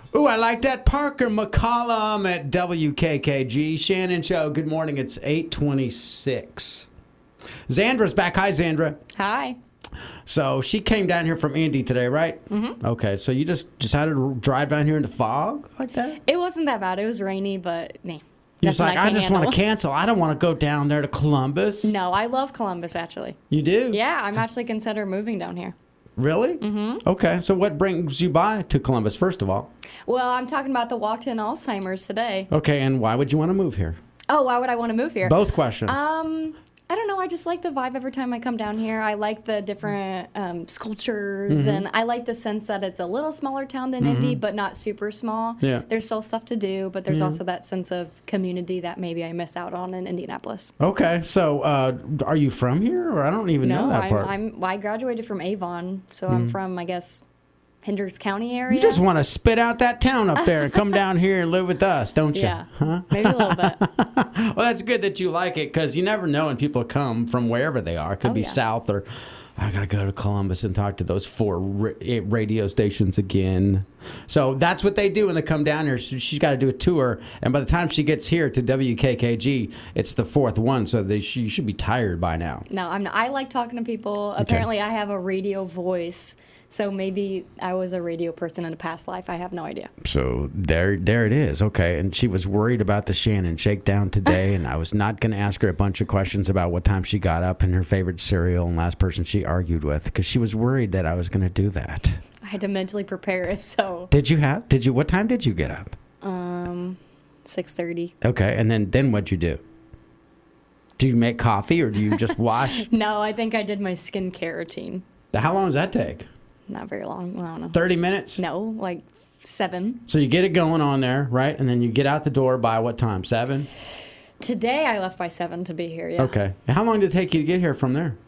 Ooh, I like that. Parker McCollum at WKKG. Shannon Show. Good morning. It's 8:26. Zandra's back. Hi, Zandra. Hi. So she came down here from Indy today, right? Mm-hmm. Okay, so you just decided to drive down here in the fog like that? It wasn't that bad. It was rainy, but nah. You're just like, I just want to cancel. I don't want to go down there to Columbus. No, I love Columbus, actually. You do? Yeah, I'm actually considering moving down here. Really? Mm-hmm. Okay, so what brings you by to Columbus, first of all? Well, I'm talking about the walk to Alzheimer's today. Okay, and why would you want to move here? Oh, why would I want to move here? Both questions. I don't know. I just like the vibe every time I come down here. I like the different sculptures, and I like the sense that it's a little smaller town than Indy, but not super small. Yeah. There's still stuff to do, but there's also that sense of community that maybe I miss out on in Indianapolis. Okay, so are you from here, or I don't even know that part? I graduated from Avon, so I'm from, I guess, Hendricks County area. You just want to spit out that town up there and come down here and live with us, don't you? Yeah, huh? maybe a little bit. Well, that's good that you like it, because you never know when people come from wherever they are. It could be south, or I got to go to Columbus and talk to those 4 radio stations again. So that's what they do when they come down here. She's got to do a tour, and by the time she gets here to WKKG, it's the 4th one, so she should be tired by now. No, I'm not. I like talking to people. Okay. Apparently, I have a radio voice. So maybe I was a radio person in a past life. I have no idea. So there it is. Okay. And she was worried about the Shannon shakedown today, and I was not going to ask her a bunch of questions about what time she got up and her favorite cereal and last person she argued with, because she was worried that I was going to do that. I had to mentally prepare if so. What time did you get up? 6:30. Okay. And then what'd you do? Do you make coffee, or do you just wash? No, I think I did my skincare routine. How long does that take? Not very long. I don't know. 30 minutes? No, like 7. So you get it going on there, right? And then you get out the door by what time? 7? Today I left by 7 to be here, yeah. Okay. How long did it take you to get here from there?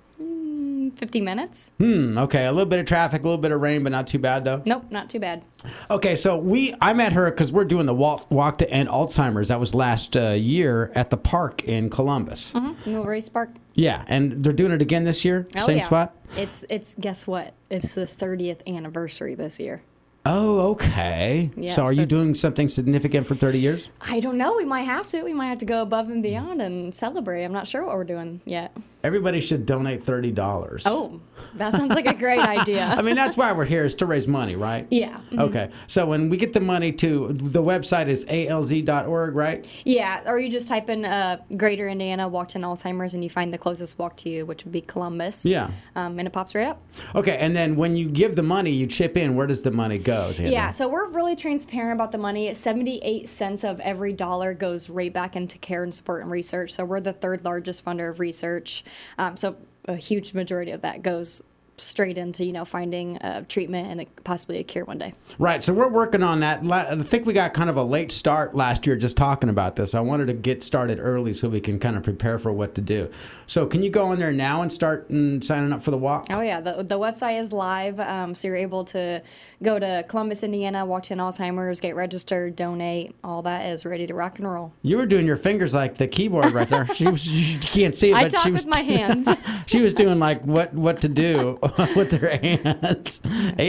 50 minutes. Okay. A little bit of traffic, a little bit of rain, but not too bad, though? Nope, not too bad. Okay, so I met her because we're doing the walk to end Alzheimer's. That was last year at the park in Columbus. Mill Race Park. Yeah, and they're doing it again this year? Oh, Same yeah. spot? It's guess what? It's the 30th anniversary this year. Oh, okay. Yeah, so are you doing something significant for 30 years? I don't know. We might have to. We might have to go above and beyond and celebrate. I'm not sure what we're doing yet. Everybody should donate $30. Oh, that sounds like a great idea. I mean, that's why we're here, is to raise money, right? Yeah. Mm-hmm. Okay. So when we get the money the website is alz.org, right? Yeah, or you just type in Greater Indiana Walk to Alzheimer's and you find the closest walk to you, which would be Columbus. Yeah. And it pops right up. Okay, and then when you give the money, you chip in, where does the money go, Xander? Yeah, so we're really transparent about the money. 78 cents of every dollar goes right back into care and support and research. So we're the 3rd largest funder of research. So a huge majority of that goes straight into, finding treatment and possibly a cure one day. Right. So we're working on that. I think we got kind of a late start last year just talking about this. I wanted to get started early so we can kind of prepare for what to do. So can you go in there now and start signing up for the walk? Oh, yeah. The website is live. So you're able to go to Columbus, Indiana, walk to Alzheimer's, get registered, donate. All that is ready to rock and roll. You were doing your fingers like the keyboard right there. You can't see it, but I talk with my hands. She was doing like what to do with her hands.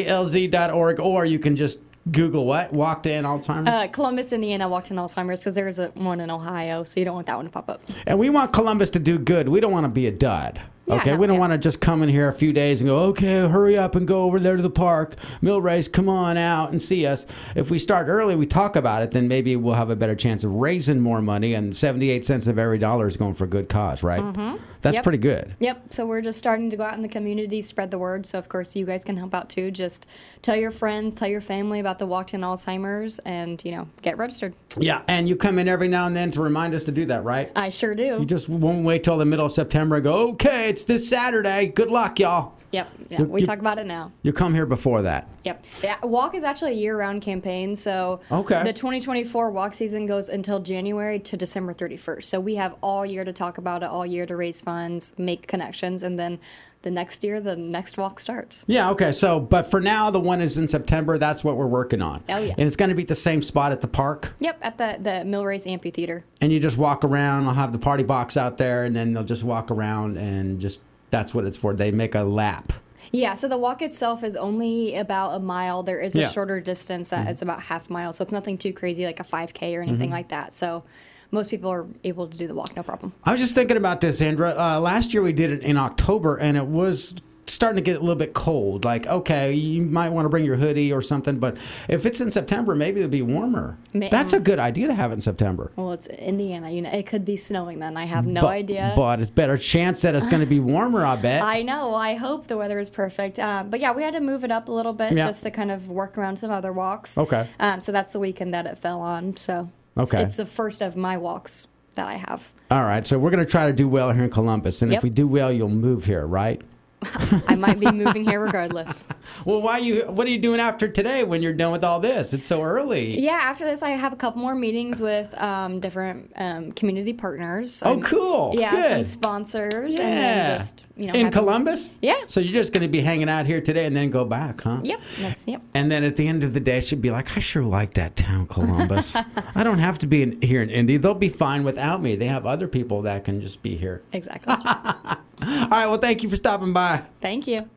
alz.org, or you can just Google what? Walk to end Alzheimer's? Columbus, Indiana, walk to Alzheimer's, because there is one in Ohio, so you don't want that one to pop up. And we want Columbus to do good. We don't want to be a dud. Okay, no, we don't want to just come in here a few days and go, okay, hurry up and go over there to the park. Mill Race, come on out and see us. If we start early, we talk about it, then maybe we'll have a better chance of raising more money, and 78 cents of every dollar is going for a good cause, right? Mm-hmm. That's pretty good. Yep, so we're just starting to go out in the community, spread the word, so of course you guys can help out too. Just tell your friends, tell your family about the Walk to Alzheimer's, and, get registered. Yeah, and you come in every now and then to remind us to do that, right? I sure do. You just won't wait till the middle of September and go, okay, it's this Saturday. Good luck, y'all. Yep. Yeah, we talk about it now. You come here before that. Yep. Yeah, Walk is actually a year-round campaign, so the 2024 Walk season goes until January to December 31st. So we have all year to talk about it, all year to raise funds, make connections, and then the next year, the next walk starts. Yeah, okay. So, but for now, the one is in September. That's what we're working on. Oh, yes. And it's going to be at the same spot at the park? Yep, at the Mill Race Amphitheater. And you just walk around. I'll have the party box out there, and then they'll just walk around and just, that's what it's for. They make a lap. Yeah, so the walk itself is only about a mile. There is a Yeah. shorter distance that is about half mile, so it's nothing too crazy like a 5K or anything like that. So most people are able to do the walk, no problem. I was just thinking about this, Andra. Last year we did it in October, and it was starting to get a little bit cold. Like, okay, you might want to bring your hoodie or something, but if it's in September, maybe it'll be warmer. That's a good idea to have it in September. Well, it's Indiana. It could be snowing then. I have no idea. But it's better chance that it's going to be warmer, I bet. I know. I hope the weather is perfect. But yeah, we had to move it up a little bit just to kind of work around some other walks. Okay. So that's the weekend that it fell on. So Okay. it's the first of my walks that I have. All right, so we're going to try to do well here in Columbus, and if Yep. we do well, you'll move here, right? I might be moving here regardless. Well, what are you doing after today when you're done with all this? It's so early. Yeah, after this, I have a couple more meetings with different community partners. Oh, cool. Yeah, Good. some sponsors, Yeah. and then just in having- Columbus? Yeah. So you're just going to be hanging out here today and then go back, huh? Yep. Yep. And then at the end of the day, she'd be like, I sure like that town, Columbus. I don't have to be here in Indy. They'll be fine without me. They have other people that can just be here. Exactly. All right, well, thank you for stopping by. Thank you.